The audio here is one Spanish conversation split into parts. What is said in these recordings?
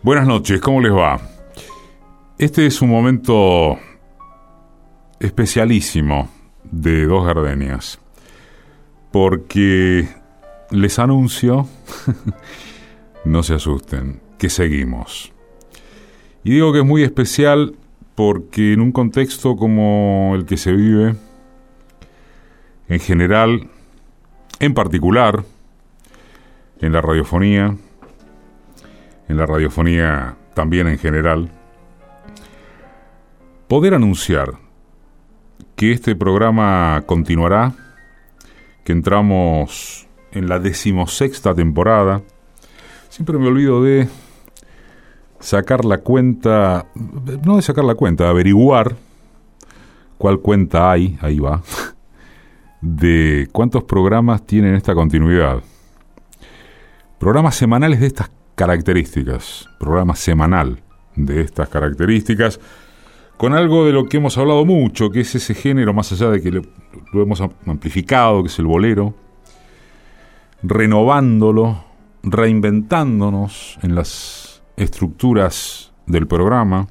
Buenas noches, ¿cómo les va? Este es un momento especialísimo de Dos Gardenias, porque les anuncio, no se asusten, que seguimos. Y digo que es muy especial porque en un contexto como el que se vive, en general, en particular, en la radiofonía también en general, poder anunciar que este programa continuará, que entramos en la 16ª temporada. Siempre me olvido de sacar la cuenta, no de sacar la cuenta, de averiguar cuál cuenta hay, ahí va, de cuántos programas tienen esta continuidad. Programas semanales de estas características, programa semanal de estas características, con algo de lo que hemos hablado mucho, que es ese género, más allá de que lo hemos amplificado, que es el bolero, renovándolo, reinventándonos en las estructuras del programa.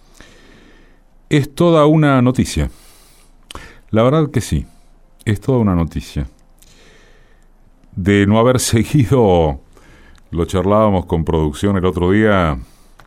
Es toda una noticia. La verdad que sí, es toda una noticia. De no haber seguido, lo charlábamos con producción el otro día,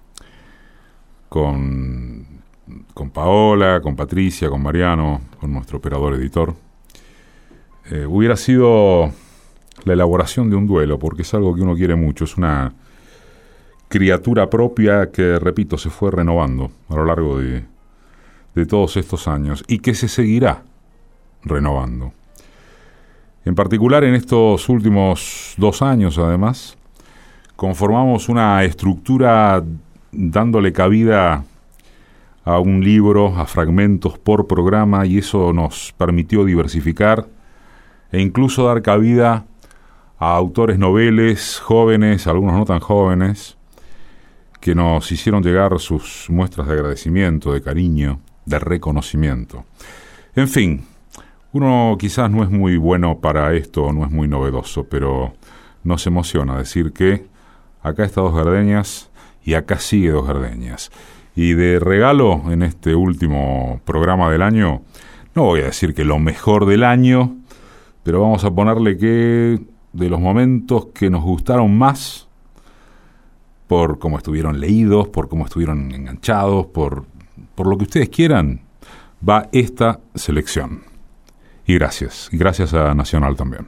con Paola, con Patricia, con Mariano, con nuestro operador editor, hubiera sido la elaboración de un duelo, porque es algo que uno quiere mucho, es una criatura propia que, repito, se fue renovando a lo largo de todos estos años y que se seguirá renovando. En particular en estos últimos 2 años, además, conformamos una estructura dándole cabida a un libro, a fragmentos por programa, y eso nos permitió diversificar e incluso dar cabida a autores noveles, jóvenes, algunos no tan jóvenes, que nos hicieron llegar sus muestras de agradecimiento, de cariño, de reconocimiento. En fin, uno quizás no es muy bueno para esto, no es muy novedoso, pero nos emociona decir que acá está Dos Gardenias y acá sigue Dos Gardenias. Y de regalo en este último programa del año, no voy a decir que lo mejor del año, pero vamos a ponerle que de los momentos que nos gustaron más, por cómo estuvieron leídos, por cómo estuvieron enganchados, por lo que ustedes quieran, va esta selección. Y gracias a Nacional también.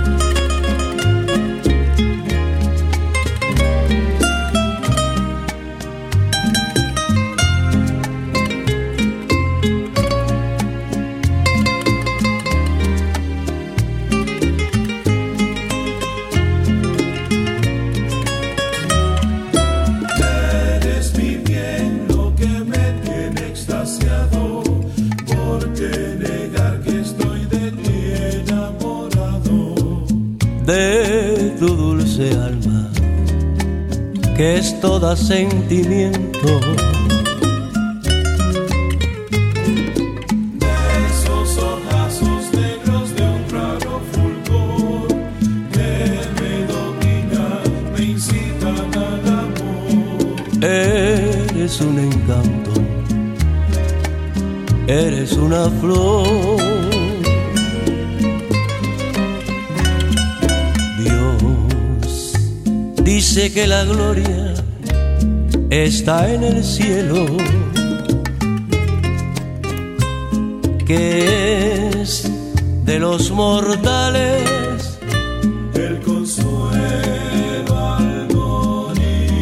De tu dulce alma, que es toda sentimiento, de esos ojazos negros de un raro fulgor que me dominan, me incitan al amor. Eres un encanto, eres una flor. Dice que la gloria está en el cielo, que es de los mortales el consuelo al morir.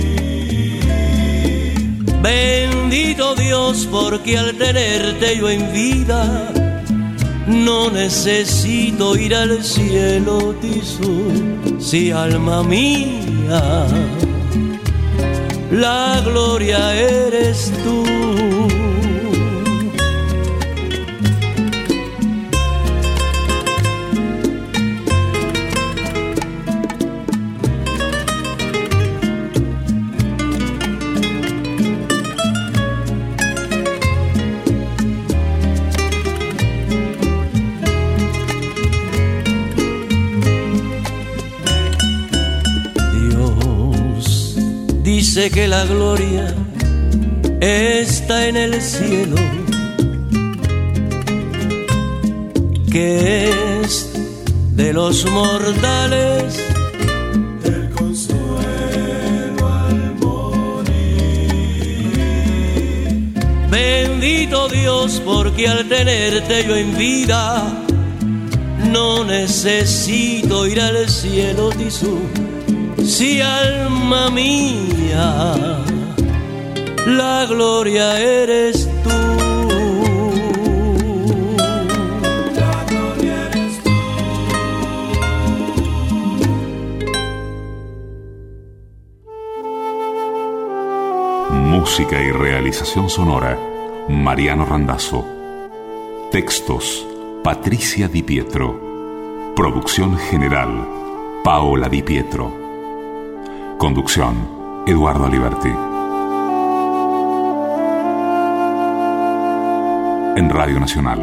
Bendito Dios, porque al tenerte yo en vida no necesito ir al cielo, Tisú, si alma mía, la gloria eres tú. Dice que la gloria está en el cielo, que es de los mortales el consuelo al morir. Bendito Dios, porque al tenerte yo en vida no necesito ir al cielo, Tisú. Si alma mía, la gloria eres tú. La gloria eres tú. Música y realización sonora, Mariano Randazzo. Textos, Patricia Di Pietro. Producción general, Paola Di Pietro. Conducción, Eduardo Aliberti. En Radio Nacional,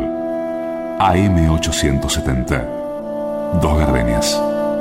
AM870, Dos Gardenias.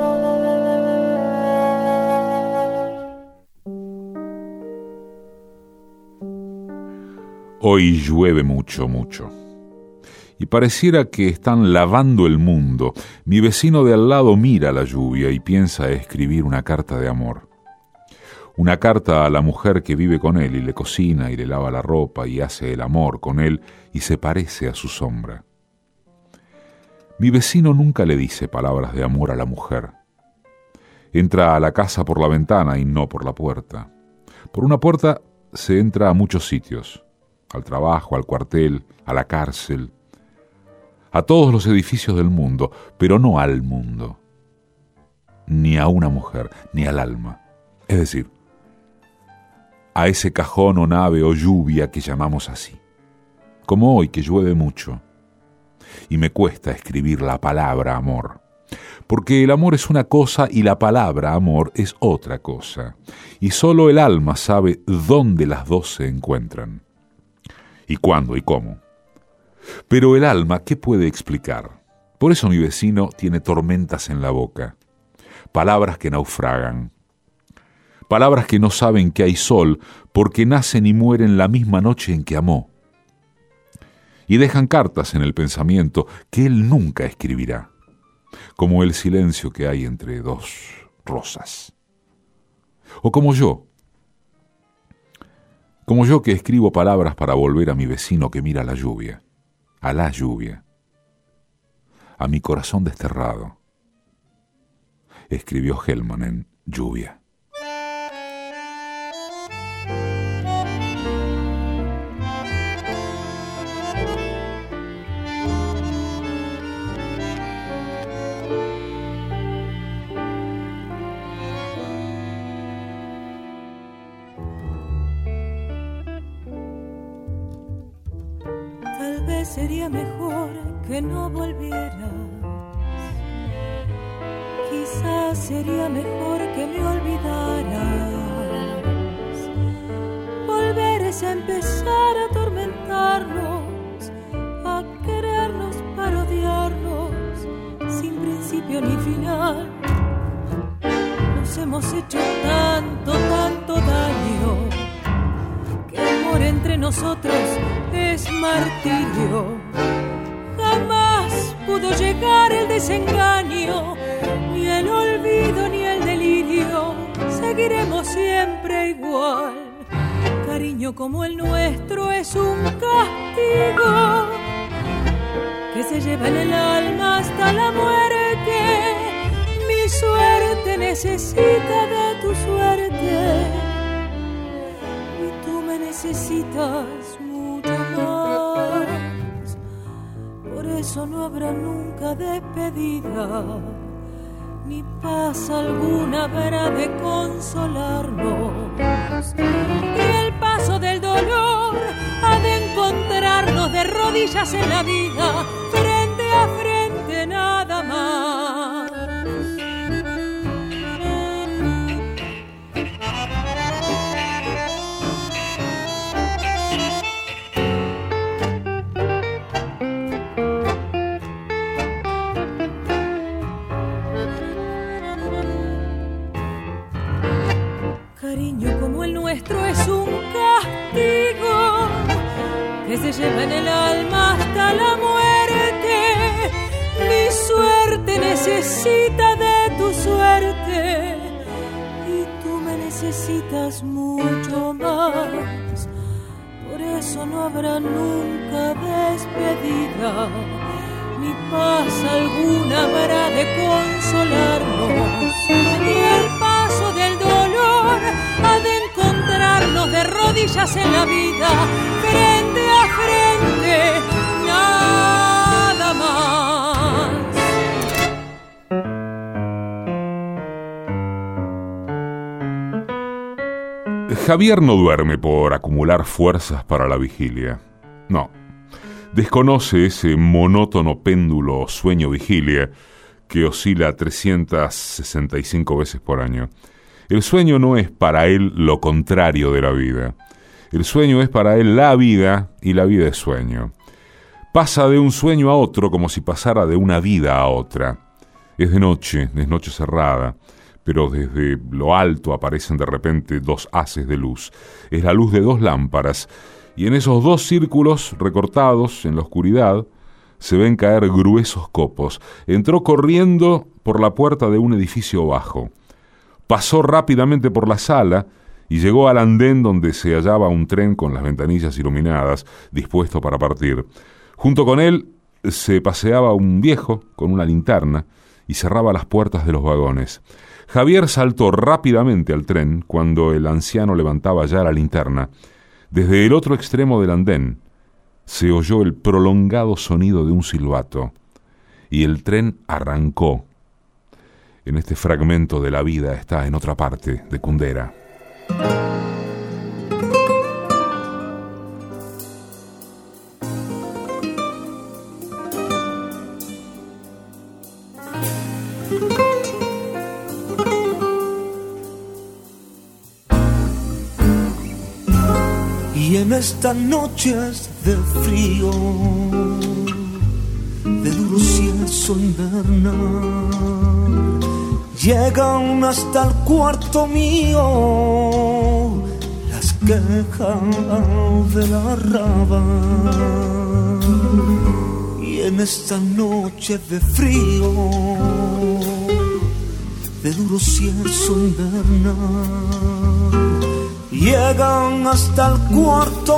Hoy llueve mucho, mucho. Y pareciera que están lavando el mundo. Mi vecino de al lado mira la lluvia y piensa escribir una carta de amor. Una carta a la mujer que vive con él y le cocina y le lava la ropa y hace el amor con él y se parece a su sombra. Mi vecino nunca le dice palabras de amor a la mujer. Entra a la casa por la ventana y no por la puerta. Por una puerta se entra a muchos sitios, al trabajo, al cuartel, a la cárcel, a todos los edificios del mundo, pero no al mundo, ni a una mujer, ni al alma. Es decir, a ese cajón o nave o lluvia que llamamos así. Como hoy que llueve mucho y me cuesta escribir la palabra amor. Porque el amor es una cosa y la palabra amor es otra cosa. Y solo el alma sabe dónde las dos se encuentran. Y cuándo y cómo. Pero el alma, ¿qué puede explicar? Por eso mi vecino tiene tormentas en la boca. Palabras que naufragan. Palabras que no saben que hay sol porque nacen y mueren la misma noche en que amó. Y dejan cartas en el pensamiento que él nunca escribirá, como el silencio que hay entre dos rosas. O como yo que escribo palabras para volver a mi vecino que mira la lluvia, a la lluvia, a mi corazón desterrado. Escribió Hellman en Lluvia. Sería mejor que no volvieras. Quizás sería mejor que me olvidaras. Volver es empezar a atormentarnos, a querernos para odiarnos, sin principio ni final. Nos hemos hecho tanto, tanto daño, que amor entre nosotros es martirio. Jamás pudo llegar el desengaño, ni el olvido ni el delirio. Seguiremos siempre igual. Cariño como el nuestro es un castigo que se lleva en el alma hasta la muerte. Mi suerte necesita de tu suerte y tú me necesitas mucho más. Por eso no habrá nunca despedida, ni paz alguna habrá de consolarnos. Y el paso del dolor ha de encontrarnos de rodillas en la vida, frente a frente nada más. Cariño como como el nuestro es un castigo que se lleva en el alma hasta la muerte. Mi suerte necesita de tu suerte y tú me necesitas mucho más. Por eso no habrá nunca despedida, ni paz alguna habrá de consolarnos. Y el paso del dolor ha de encontrarnos de rodillas en la vida, frente a frente, nada más. Javier no duerme por acumular fuerzas para la vigilia. No. Desconoce ese monótono péndulo sueño-vigilia que oscila 365 veces por año. El sueño no es para él lo contrario de la vida. El sueño es para él la vida y la vida es sueño. Pasa de un sueño a otro como si pasara de una vida a otra. Es noche cerrada, pero desde lo alto aparecen de repente dos haces de luz. Es la luz de dos lámparas, y en esos dos círculos recortados en la oscuridad se ven caer gruesos copos. Entró corriendo por la puerta de un edificio bajo. Pasó rápidamente por la sala y llegó al andén donde se hallaba un tren con las ventanillas iluminadas, dispuesto para partir. Junto con él se paseaba un viejo con una linterna y cerraba las puertas de los vagones. Javier saltó rápidamente al tren cuando el anciano levantaba ya la linterna. Desde el otro extremo del andén se oyó el prolongado sonido de un silbato y el tren arrancó. En este fragmento de la vida está en otra parte de Kundera. Y en estas noches de frío, de duro cieso invernal, llegan hasta el cuarto mío las quejas de la raba. Y en estas noches de frío, de duro cieso invernal, llegan hasta el cuarto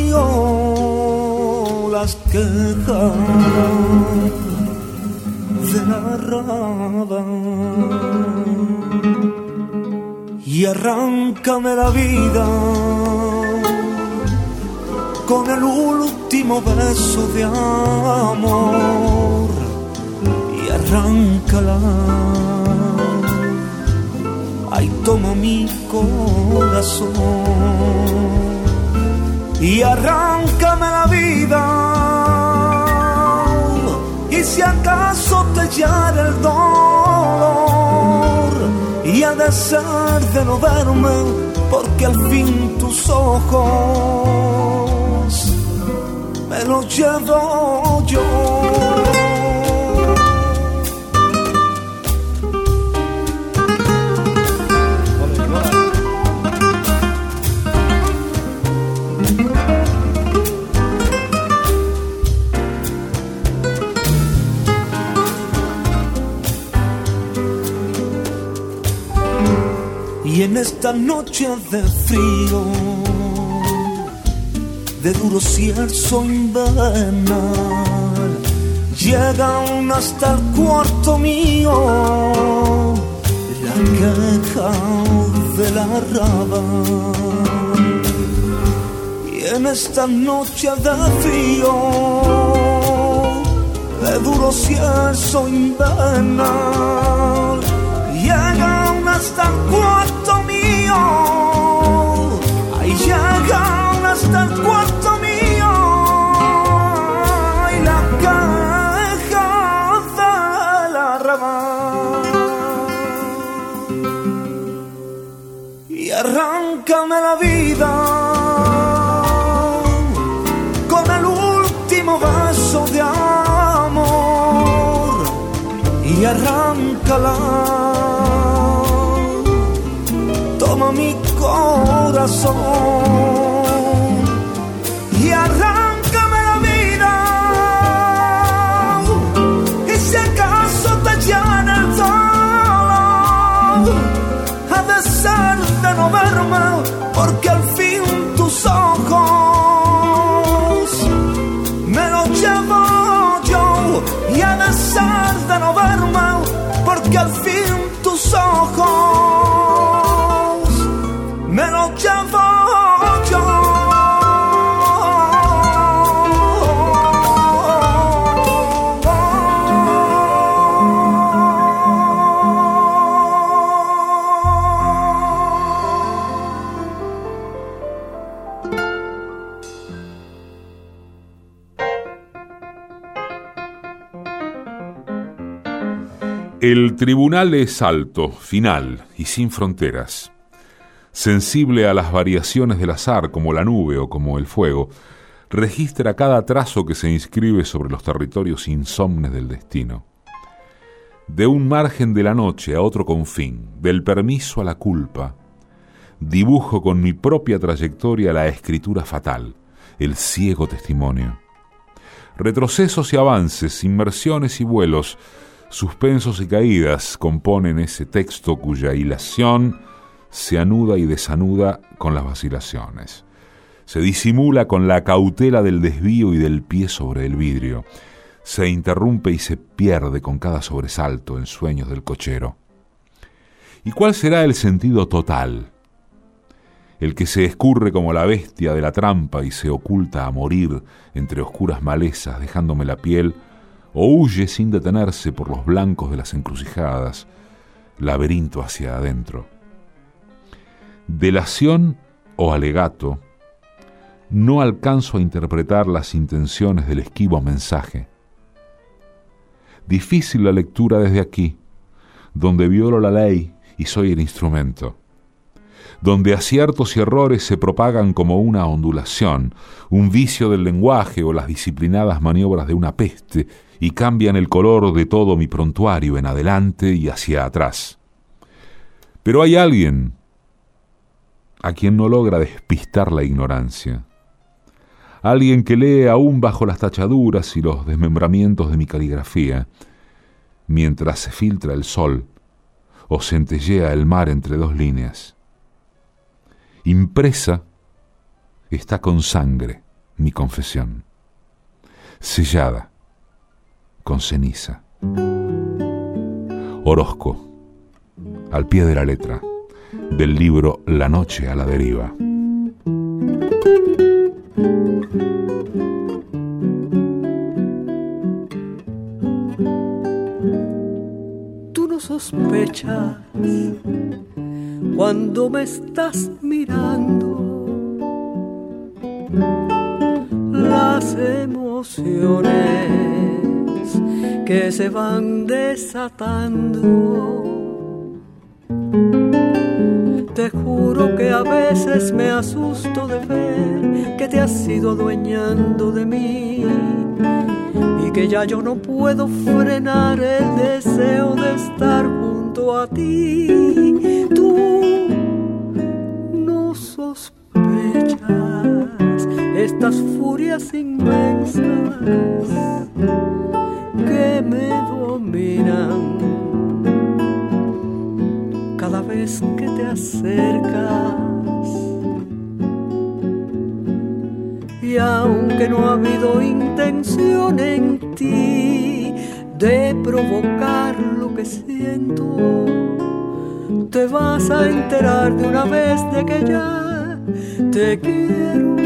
mío las quejas de la raba. Y arráncame la vida con el último beso de amor y arráncala. Ay, toma mi corazón y arráncame la vida. Y si acaso te hiere el dolor, y ha de ser de no verme, porque al fin tus ojos me los llevo yo. Y en esta noche de frío, de duro cierzo invernal, llegan hasta el cuarto mío la queja de la raba. Y en esta noche de frío, de duro cierzo invernal, llegan hasta el cuarto mío, ahí llegan hasta el cuarto mío, y la queja de la raba. Y arráncame la vida con el último beso de amor y arráncala. Toma toma mi corazón y arráncame la vida. Y si acaso te llena el dolor, ha de ser de no verme, porque al fin tus ojos me los llevo yo. Y ha de ser de no verme, porque al fin tus ojos me los llevo yo. El tribunal es alto, final y sin fronteras. Sensible a las variaciones del azar como la nube o como el fuego, registra cada trazo que se inscribe sobre los territorios insomnes del destino. De un margen de la noche a otro confín, del permiso a la culpa, dibujo con mi propia trayectoria la escritura fatal, el ciego testimonio. Retrocesos y avances, inmersiones y vuelos, suspensos y caídas componen ese texto cuya hilación se anuda y desanuda con las vacilaciones. Se disimula con la cautela del desvío y del pie sobre el vidrio. Se interrumpe y se pierde con cada sobresalto en sueños del cochero. ¿Y cuál será el sentido total? El que se escurre como la bestia de la trampa y se oculta a morir entre oscuras malezas, dejándome la piel, o huye sin detenerse por los blancos de las encrucijadas, laberinto hacia adentro. Delación o alegato, no alcanzo a interpretar las intenciones del esquivo mensaje. Difícil la lectura desde aquí, donde violo la ley y soy el instrumento, donde aciertos y errores se propagan como una ondulación, un vicio del lenguaje o las disciplinadas maniobras de una peste, y cambian el color de todo mi prontuario en adelante y hacia atrás. Pero hay alguien a quien no logra despistar la ignorancia, alguien que lee aún bajo las tachaduras y los desmembramientos de mi caligrafía, mientras se filtra el sol o centellea el mar entre dos líneas. Impresa está con sangre mi confesión, sellada con ceniza. Orozco, al pie de la letra, del libro La noche a la deriva. Tú no sospechas cuando me estás mirando las emociones que se van desatando. Te juro que a veces me asusto de ver que te has ido adueñando de mí y que ya yo no puedo frenar el deseo de estar junto a ti. Tú no sospechas estas furias inmensas que me dominan cada vez que te acercas. Y aunque no ha habido intención en ti de provocar lo que siento, te vas a enterar de una vez de que ya te quiero.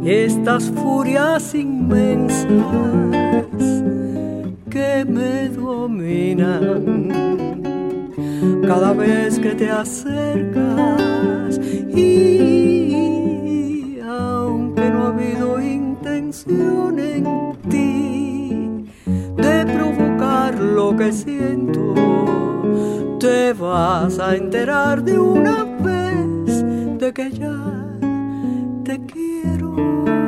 estas furias inmensas que me dominan cada vez que te acercas, y aunque no ha habido intención en ti de provocar lo que siento, te vas a enterar de una vez de que ya te quiero.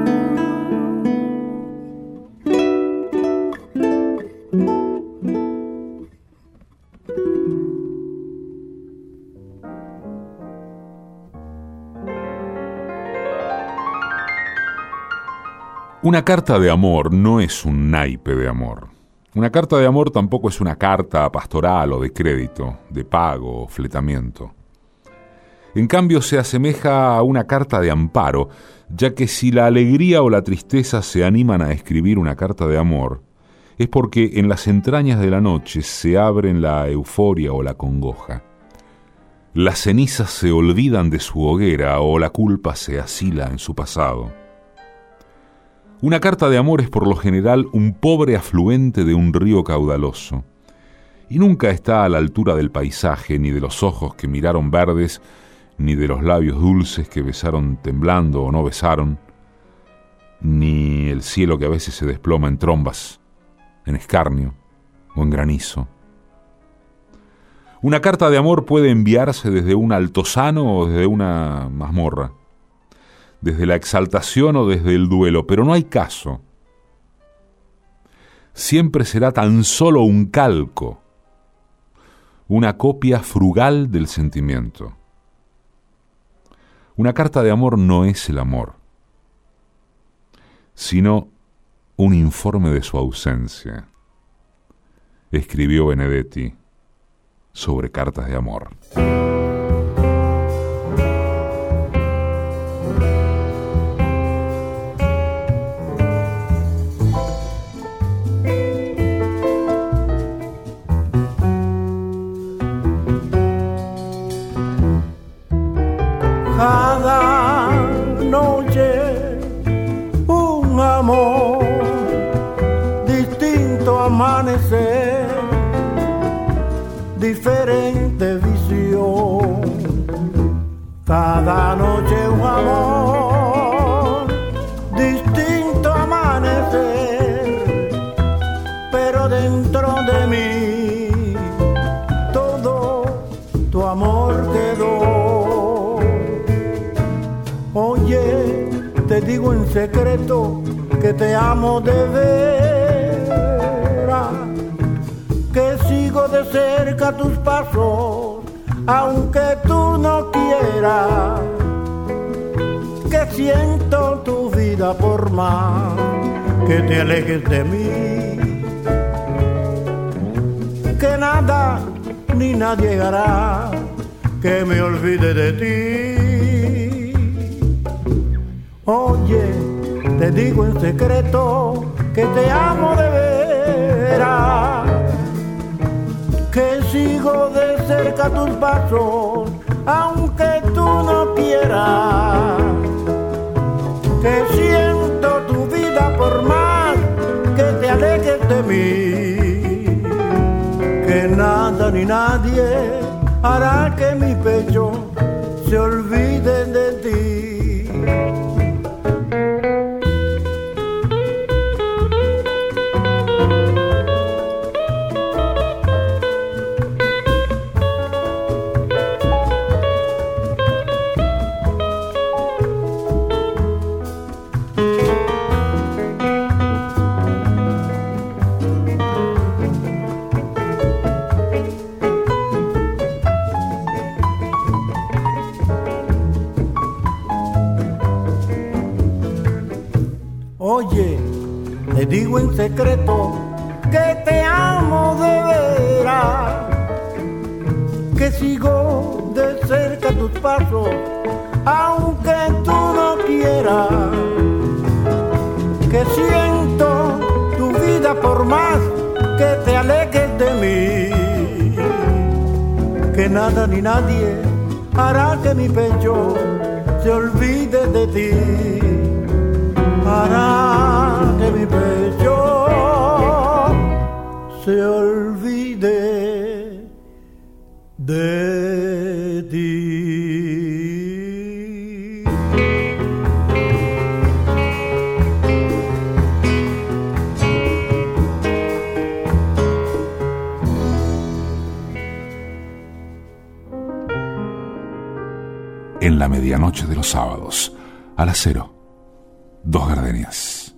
Una carta de amor no es un naipe de amor. Una carta de amor tampoco es una carta pastoral o de crédito, de pago o fletamiento. En cambio, se asemeja a una carta de amparo, ya que si la alegría o la tristeza se animan a escribir una carta de amor, es porque en las entrañas de la noche se abren la euforia o la congoja. Las cenizas se olvidan de su hoguera o la culpa se asila en su pasado. Una carta de amor es por lo general un pobre afluente de un río caudaloso, y nunca está a la altura del paisaje, ni de los ojos que miraron verdes, ni de los labios dulces que besaron temblando o no besaron, ni el cielo que a veces se desploma en trombas, en escarnio o en granizo. Una carta de amor puede enviarse desde un altozano o desde una mazmorra, desde la exaltación o desde el duelo, pero no hay caso. Siempre será tan solo un calco, una copia frugal del sentimiento. Una carta de amor no es el amor, sino un informe de su ausencia, escribió Benedetti sobre cartas de amor. Cada noche un amor, distinto amanecer, diferente visión. Cada noche un amor, distinto amanecer, pero dentro de mí todo tu amor quedó. Oye, te digo en secreto que te amo de veras, que sigo de cerca tus pasos, aunque tú no quieras, que siento tu vida por más que te alejes de mí, que nada ni nadie hará que me olvide de ti. Oye, te digo en secreto que te amo de veras, que sigo de cerca tus pasos, aunque tú no quieras, que siento tu vida por más que te alejes de mí, que nada ni nadie hará que mi pecho se olvide de ti. Oye, te digo en secreto que te amo de veras, que sigo de cerca tus pasos, aunque tú no quieras, que siento tu vida por más que te alejes de mí, que nada ni nadie hará que mi pecho se olvide de ti. se olvide de ti. En la medianoche de los sábados, a las 0, Dos Gardenias.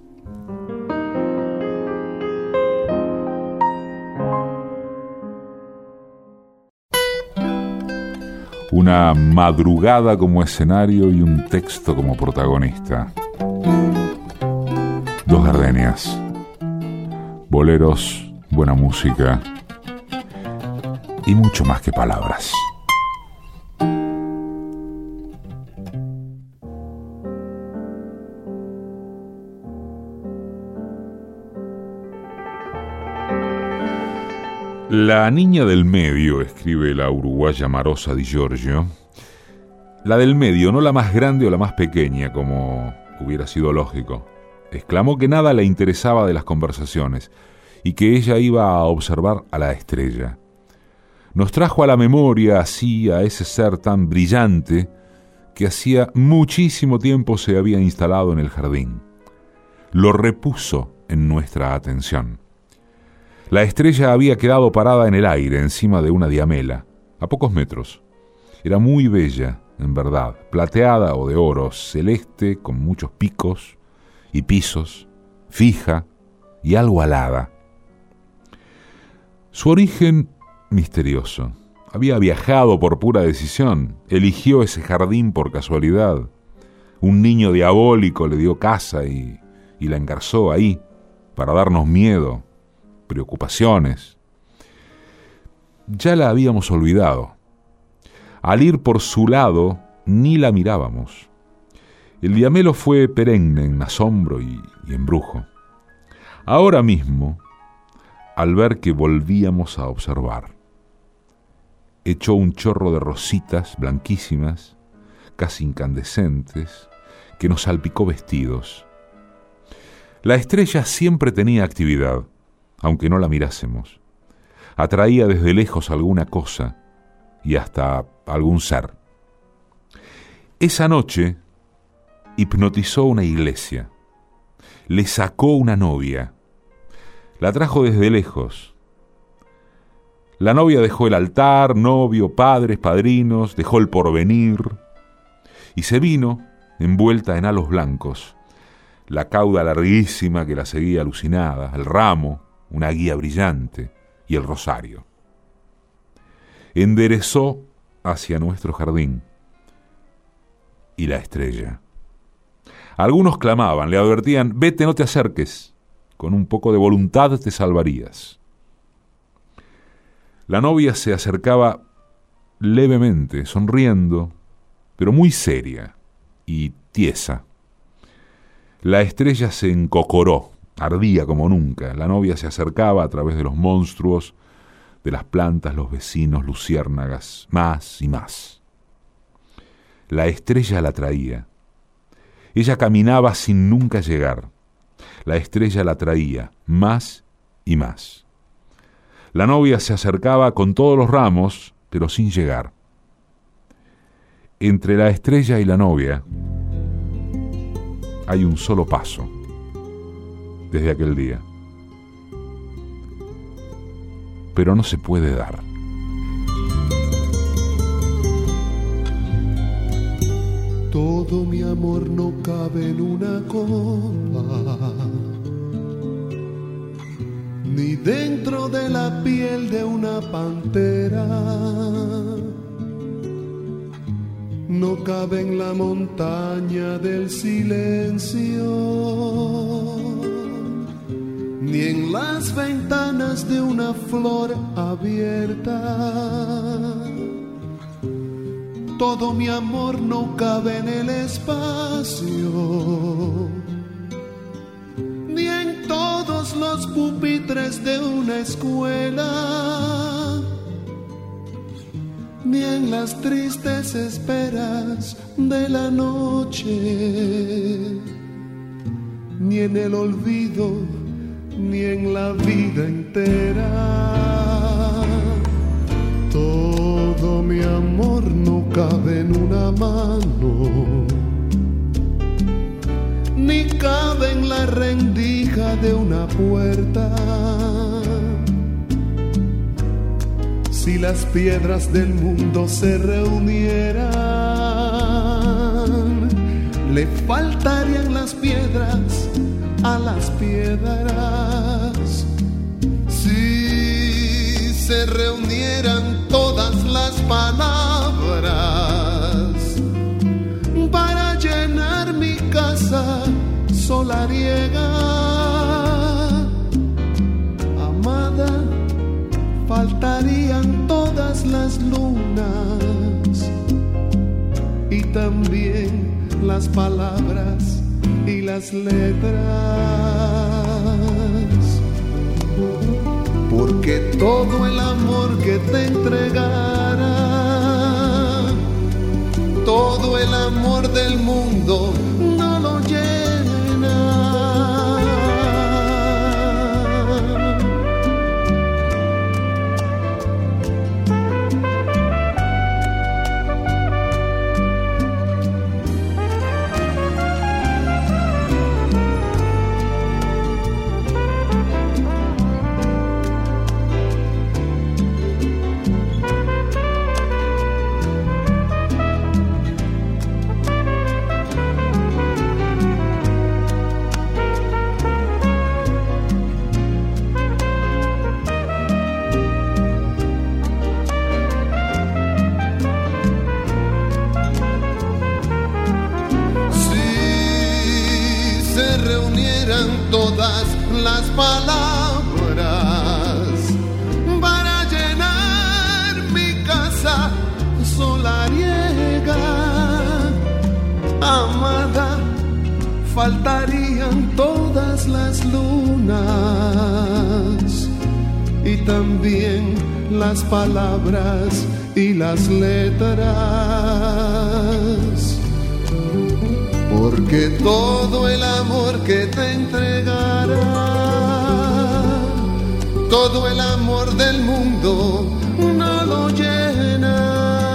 Una madrugada como escenario y un texto como protagonista. Dos Gardenias. Boleros, buena música y mucho más que palabras. La niña del medio, escribe la uruguaya Marosa Di Giorgio, la del medio, no la más grande o la más pequeña, como hubiera sido lógico, exclamó que nada le interesaba de las conversaciones y que ella iba a observar a la estrella. Nos trajo a la memoria así a ese ser tan brillante que hacía muchísimo tiempo se había instalado en el jardín. Lo repuso en nuestra atención. La estrella había quedado parada en el aire, encima de una diamela, a pocos metros. Era muy bella, en verdad, plateada o de oro, celeste, con muchos picos y pisos, fija y algo alada. Su origen misterioso. Había viajado por pura decisión, eligió ese jardín por casualidad. Un niño diabólico le dio casa y la engarzó ahí, para darnos miedo, preocupaciones. Ya la habíamos olvidado. Al ir por su lado, ni la mirábamos. El diamelo fue perenne en asombro y embrujo. Ahora mismo, al ver que volvíamos a observar, echó un chorro de rositas blanquísimas, casi incandescentes, que nos salpicó vestidos. La estrella siempre tenía actividad, aunque no la mirásemos. Atraía desde lejos alguna cosa y hasta algún ser. Esa noche hipnotizó una iglesia. Le sacó una novia. La trajo desde lejos. La novia dejó el altar, novio, padres, padrinos, dejó el porvenir y se vino envuelta en halos blancos. La cauda larguísima que la seguía alucinada, el ramo, una guía brillante y el rosario. Enderezó hacia nuestro jardín y la estrella. Algunos clamaban, le advertían: vete, no te acerques, con un poco de voluntad te salvarías. La novia se acercaba levemente, sonriendo, pero muy seria y tiesa. La estrella se encocoró, ardía como nunca. La novia se acercaba a través de los monstruos, de las plantas, los vecinos, luciérnagas, más y más. La estrella la traía. Ella caminaba sin nunca llegar. La estrella la traía, más y más. La novia se acercaba con todos los ramos, pero sin llegar. Entre la estrella y la novia hay un solo paso. Desde aquel día. Pero no se puede dar. Todo mi amor no cabe en una copa, ni dentro de la piel de una pantera. No cabe en la montaña del silencio, ni en las ventanas de una flor abierta. Todo mi amor no cabe en el espacio, ni en todos los pupitres de una escuela, ni en las tristes esperas de la noche, ni en el olvido ni en la vida entera. Todo mi amor no cabe en una mano, ni cabe en la rendija de una puerta. Si las piedras del mundo se reunieran, le faltarían las piedras a las piedras. Si se reunieran todas las palabras para llenar mi casa solariega, amada, faltarían todas las lunas y también las palabras y las letras, porque todo el amor que te entregara, todo el amor del mundo no lo llena. Todas las palabras para llenar mi casa solariega, amada, faltarían todas las lunas y también las palabras y las letras. Porque todo el amor que te entregara, todo el amor del mundo no lo llena.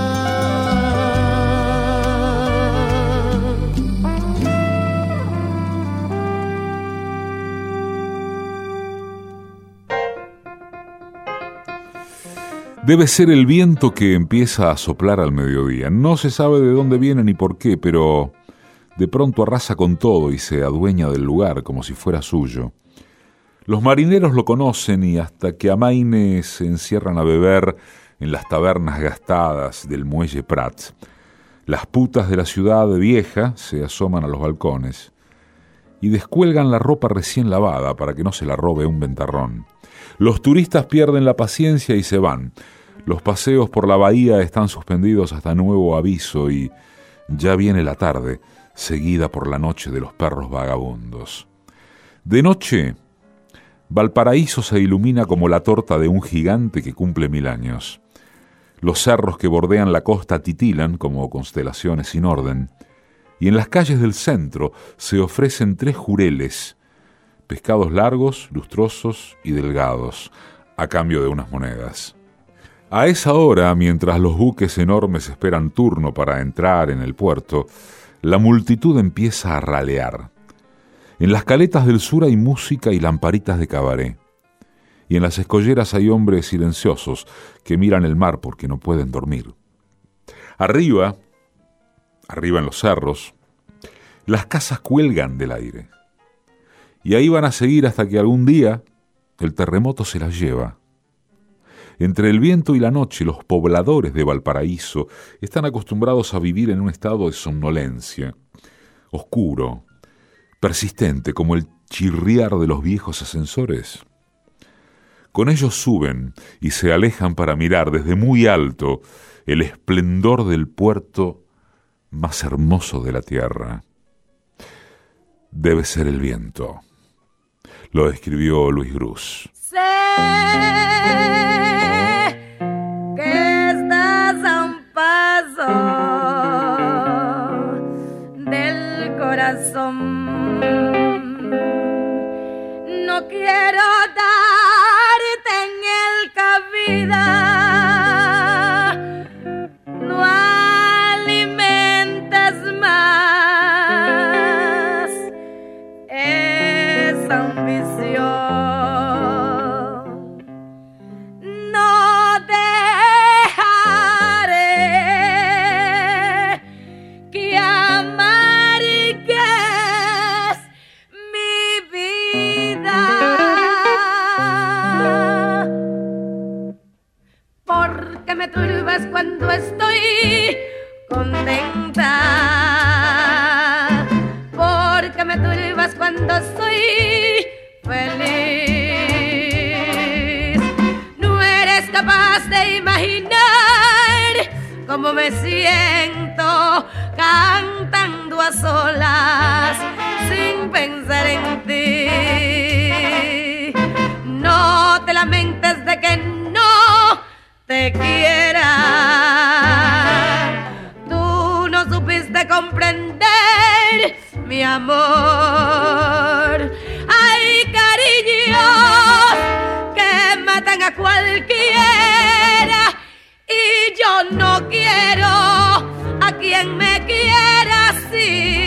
Debe ser el viento que empieza a soplar al mediodía. No se sabe de dónde viene ni por qué, pero de pronto arrasa con todo y se adueña del lugar como si fuera suyo. Los marineros lo conocen y hasta que amaine se encierran a beber en las tabernas gastadas del muelle Prat. Las putas de la ciudad vieja se asoman a los balcones y descuelgan la ropa recién lavada para que no se la robe un ventarrón. Los turistas pierden la paciencia y se van. Los paseos por la bahía están suspendidos hasta nuevo aviso y ya viene la tarde, seguida por la noche de los perros vagabundos. De noche, Valparaíso se ilumina como la torta de un gigante que cumple 1000 años. Los cerros que bordean la costa titilan como constelaciones sin orden, y en las calles del centro se ofrecen 3 jureles, pescados largos, lustrosos y delgados, a cambio de unas monedas. A esa hora, mientras los buques enormes esperan turno para entrar en el puerto, la multitud empieza a ralear. En las caletas del sur hay música y lamparitas de cabaret. Y en las escolleras hay hombres silenciosos que miran el mar porque no pueden dormir. Arriba en los cerros, las casas cuelgan del aire. Y ahí van a seguir hasta que algún día el terremoto se las lleva. Entre el viento y la noche, los pobladores de Valparaíso están acostumbrados a vivir en un estado de somnolencia, oscuro, persistente, como el chirriar de los viejos ascensores. Con ellos suben y se alejan para mirar desde muy alto el esplendor del puerto más hermoso de la tierra. Debe ser el viento. Lo escribió Luis Gruz. Sé que estás a un paso del corazón. No quiero ambición. No dejaré que amargues mi vida, porque me turbas cuando estoy contenta, porque me turbas cuando soy feliz. No eres capaz de imaginar cómo me siento cantando a solas sin pensar en ti. No te lamentes de que no te quiera. Tú no supiste comprender mi amor. Hay cariños que matan a cualquiera y yo no quiero a quien me quiera así.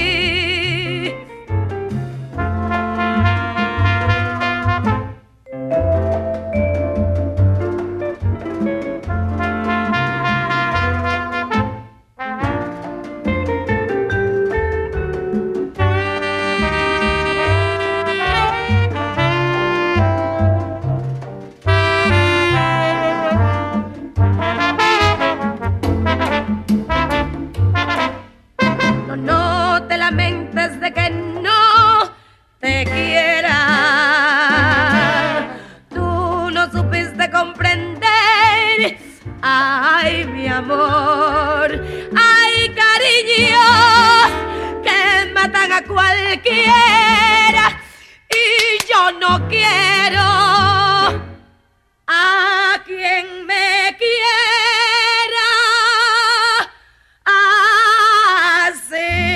De que no te quiera. Tú no supiste comprender, ay mi amor. Hay cariños que matan a cualquiera y yo no quiero a quien me quiera así.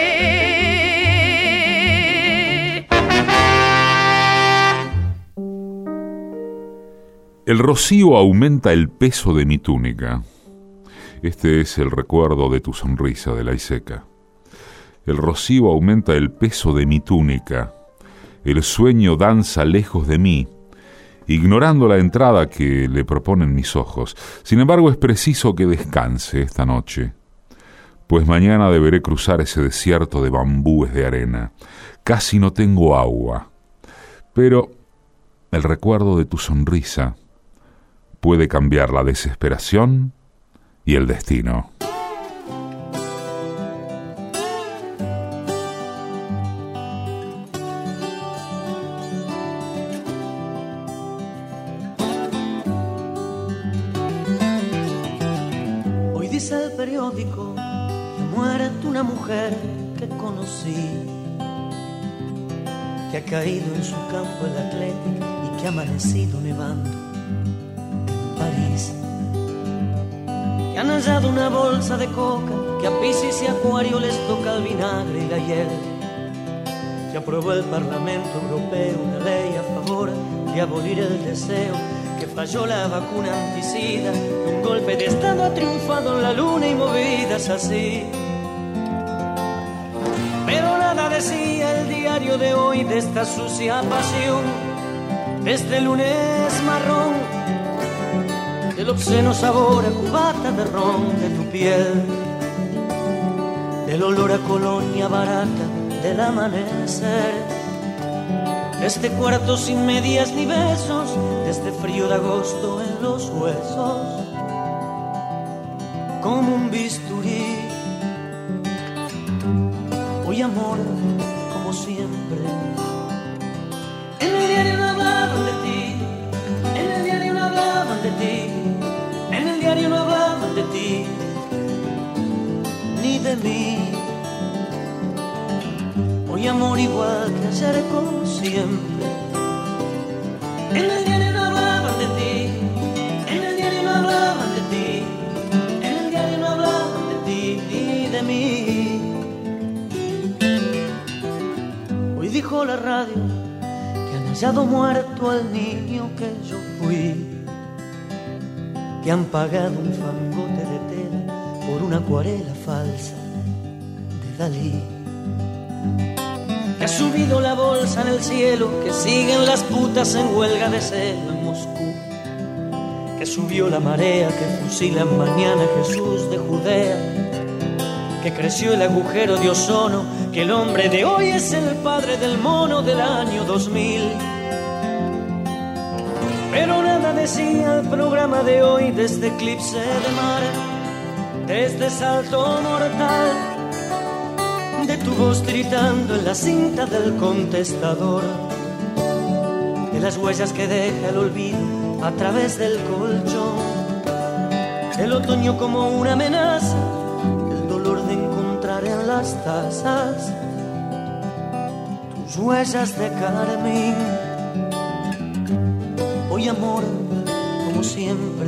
El rocío aumenta el peso de mi túnica. Este es el recuerdo de tu sonrisa de la Iseca. El rocío aumenta el peso de mi túnica. El sueño danza lejos de mí, ignorando la entrada que le proponen mis ojos. Sin embargo, es preciso que descanse esta noche, pues mañana deberé cruzar ese desierto de bambúes de arena. Casi no tengo agua, pero el recuerdo de tu sonrisa puede cambiar la desesperación y el destino. Hoy dice el periódico que ha muerto una mujer que conocí, que ha caído en su campo el Atlético y que ha amanecido nevando París, que han hallado una bolsa de coca, que a Piscis y Acuario les toca el vinagre y la hiel, que aprobó el Parlamento Europeo una ley a favor de abolir el deseo, que falló la vacuna anticida, que un golpe de estado ha triunfado en la luna y movidas así. Pero nada decía el diario de hoy de esta sucia pasión, de este lunes marrón, del obsceno sabor a cubata de ron de tu piel, del olor a colonia barata del amanecer, de este cuarto sin medias ni besos, de este frío de agosto en los huesos, como un bisturí. Hoy amor, como siempre, en el diario no hablaban de ti, en el diario no hablaban de ti, en el diario no hablaban de ti, ni de mí. Hoy amor igual que ayer como siempre, en el diario no hablaban de ti, en el diario no hablaban de ti, en el diario no hablaban de ti, ni de mí. Hoy dijo la radio que han hallado muerto al niño que yo fui, que han pagado un fangote de tela por una acuarela falsa de Dalí, que ha subido la bolsa en el cielo, que siguen las putas en huelga de celo en Moscú, que subió la marea, que fusilan mañana a Jesús de Judea, que creció el agujero de ozono, que el hombre de hoy es el padre del mono del año 2000. Pero nada decía el programa de hoy de este eclipse de mar, de este salto mortal, de tu voz gritando en la cinta del contestador, de las huellas que deja el olvido a través del colchón, el otoño como una amenaza, el dolor de encontrar en las tazas tus huellas de carmín. Hoy amor, como siempre,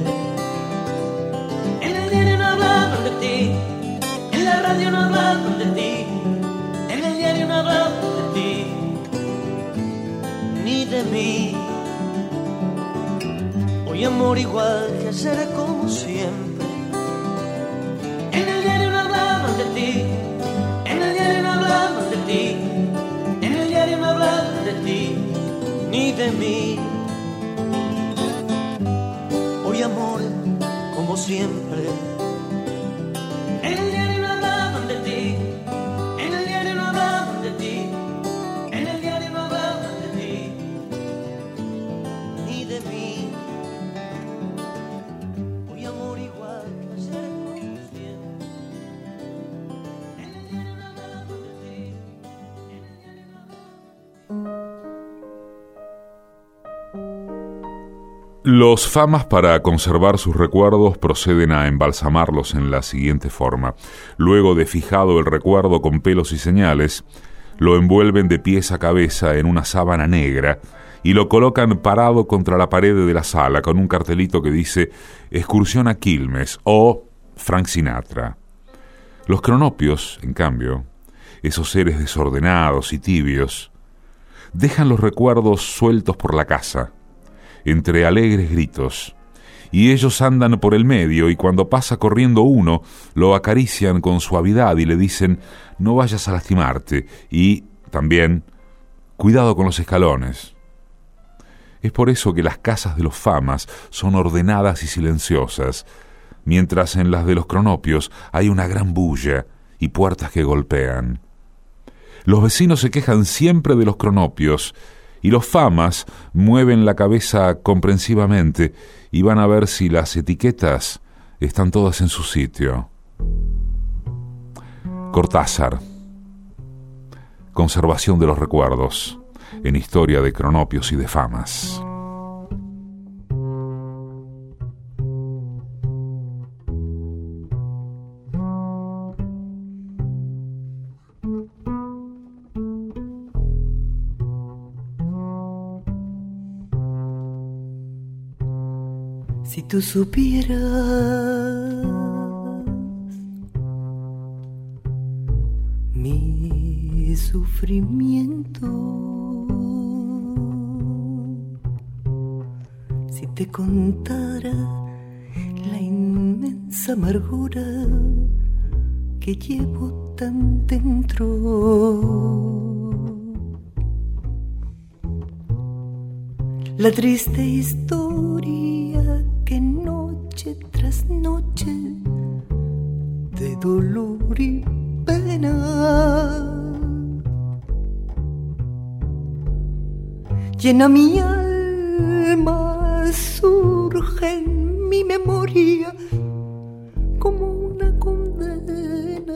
en el diario no hablaban de ti, en la radio no hablaban de ti, en el diario no hablaban de ti, ni de mí. Hoy amor igual que ayer, como siempre, en el diario no hablaban de ti, en el diario no hablaban de ti, en el diario no hablaban de ti, ni de mí. Hoy amor, como siempre, en el diario no hablaban de ti, en el diario no hablaban de ti, en el diario no hablaban de ti, ni de mí. Hoy amor igual que ayer, como siempre, en el diario no hablaban de ti, en el diario no hablaban. Los famas, para conservar sus recuerdos, proceden a embalsamarlos en la siguiente forma. Luego de fijado el recuerdo con pelos y señales, lo envuelven de pies a cabeza en una sábana negra y lo colocan parado contra la pared de la sala con un cartelito que dice «Excursión a Quilmes» o «Frank Sinatra». Los cronopios, en cambio, esos seres desordenados y tibios, dejan los recuerdos sueltos por la casa, entre alegres gritos, y ellos andan por el medio, y cuando pasa corriendo uno, lo acarician con suavidad y le dicen «no vayas a lastimarte», y también «cuidado con los escalones». Es por eso que las casas de los famas son ordenadas y silenciosas, mientras en las de los cronopios hay una gran bulla y puertas que golpean. Los vecinos se quejan siempre de los cronopios, y los famas mueven la cabeza comprensivamente y van a ver si las etiquetas están todas en su sitio. Cortázar. Conservación de los recuerdos, en historia de cronopios y de famas. Si tú supieras mi sufrimiento, si te contara la inmensa amargura que llevo tan dentro, la triste historia que noche tras noche de dolor y pena llena mi alma, surge en mi memoria como una condena.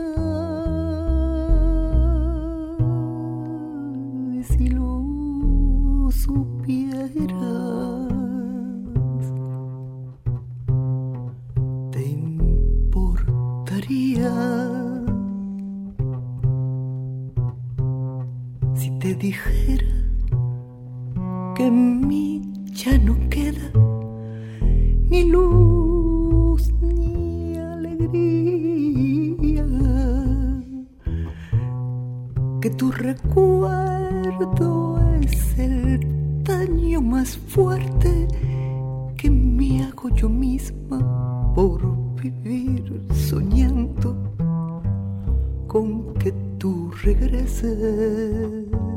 Si lo supieras, si te dijera que en mí ya no queda ni luz ni alegría, que tu recuerdo es el daño más fuerte que me hago yo misma por vivir soñando con que tú regreses.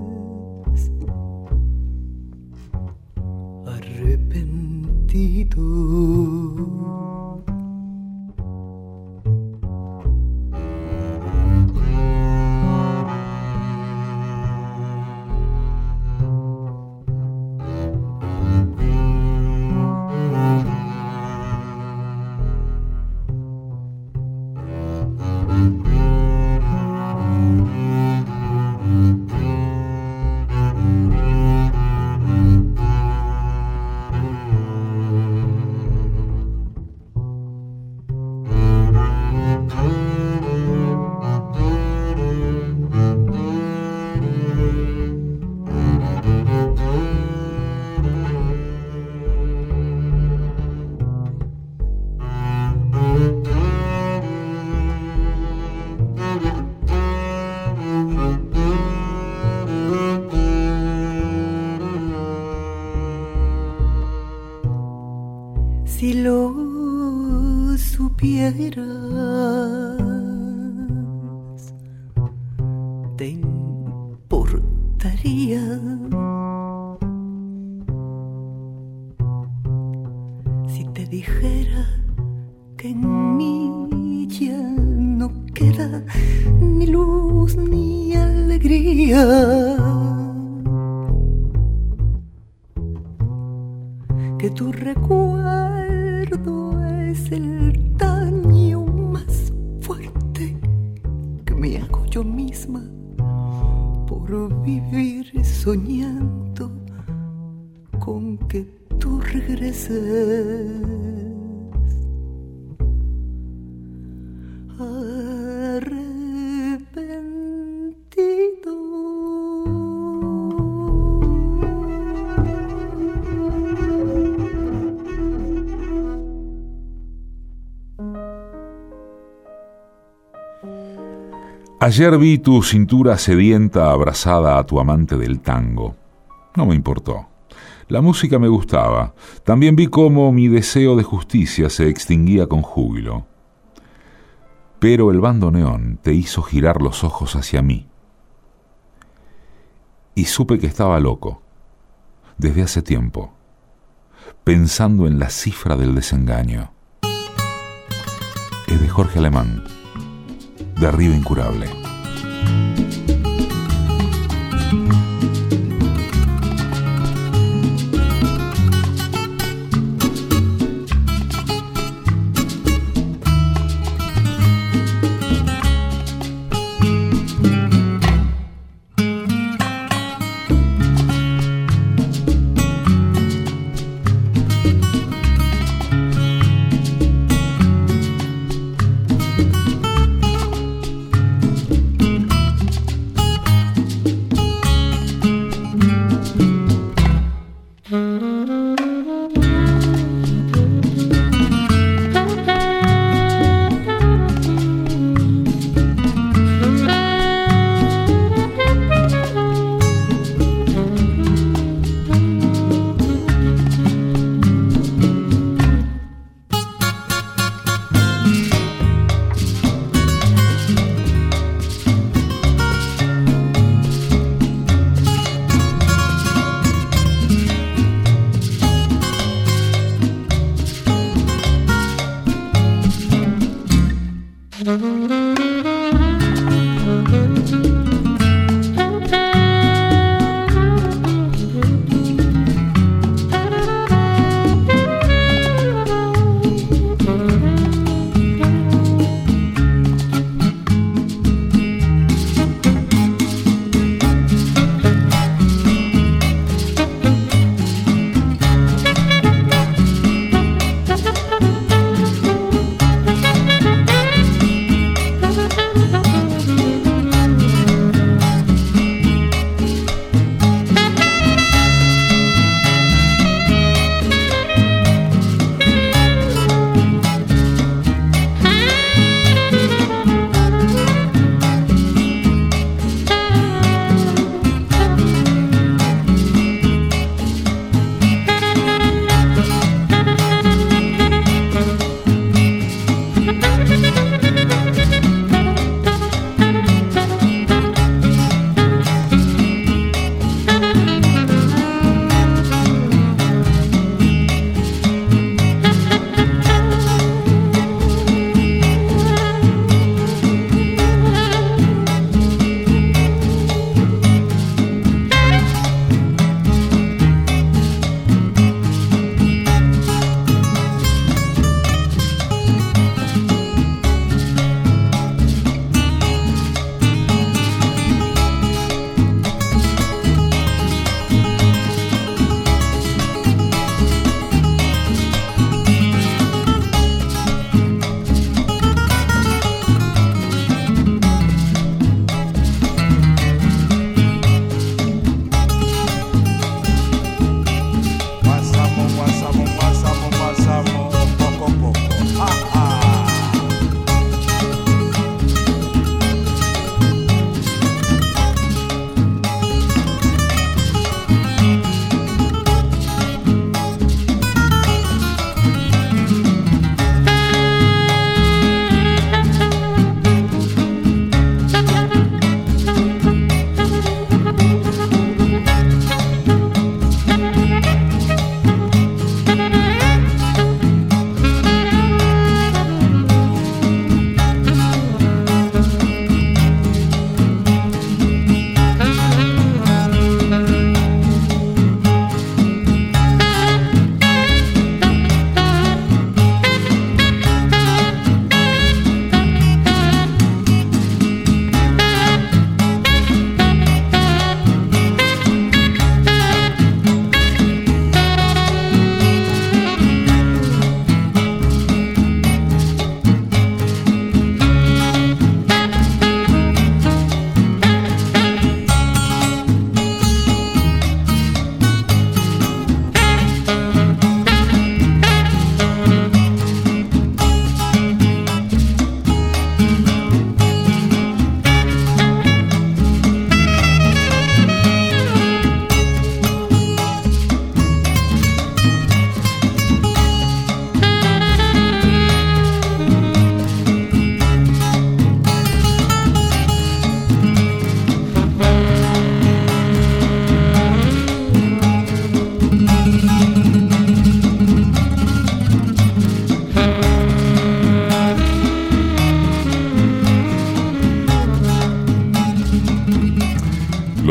arrepentido. Si lo supieras, te importaría si te dijera que en mí ya no queda ni luz ni alegría, que tu recuerdo es el daño más fuerte que me hago yo misma por vivir soñando con que tú regreses. Ayer vi tu cintura sedienta abrazada a tu amante del tango. No me importó. La música me gustaba. También vi cómo mi deseo de justicia se extinguía con júbilo. Pero el bandoneón te hizo girar los ojos hacia mí. Y supe que estaba loco, desde hace tiempo, pensando en la cifra del desengaño. Es de Jorge Alemán. Derribo incurable.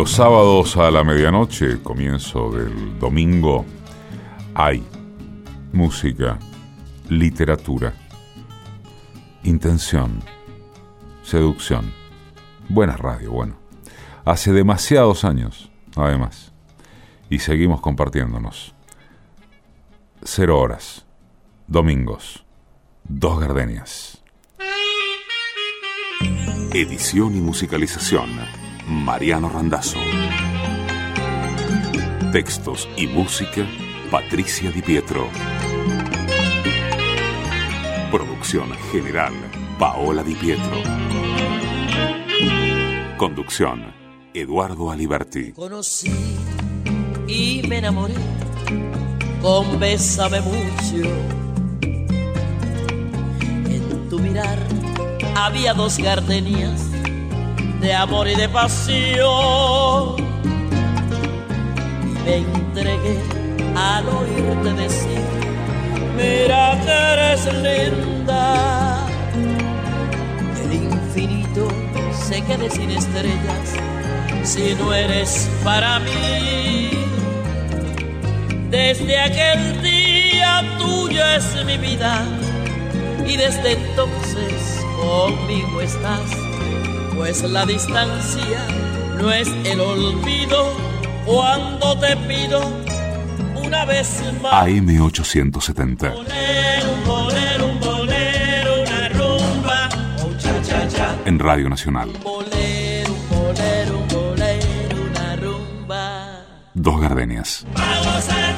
Los sábados a la medianoche, comienzo del domingo, hay música, literatura, intención, seducción, buena radio, bueno. Hace demasiados años, además, y seguimos compartiéndonos. 0 horas, domingos, 2 gardenias. Edición y musicalización, Mariano Randazzo. Textos y música, Patricia Di Pietro. Producción general, Paola Di Pietro. Conducción, Eduardo Aliberti. Conocí y me enamoré con Bésame mucho. En tu mirar había 2 gardenias de amor y de pasión. Y me entregué al oírte decir: mira que eres linda. El infinito se quede sin estrellas si no eres para mí. Desde aquel día tuya es mi vida y desde entonces conmigo estás, pues la distancia no es el olvido cuando te pido una vez más. AM870. Un bolero, una rumba, oh, cha, cha, cha. En Radio Nacional. Un bolero, una rumba. 2 gardenias. Vamos a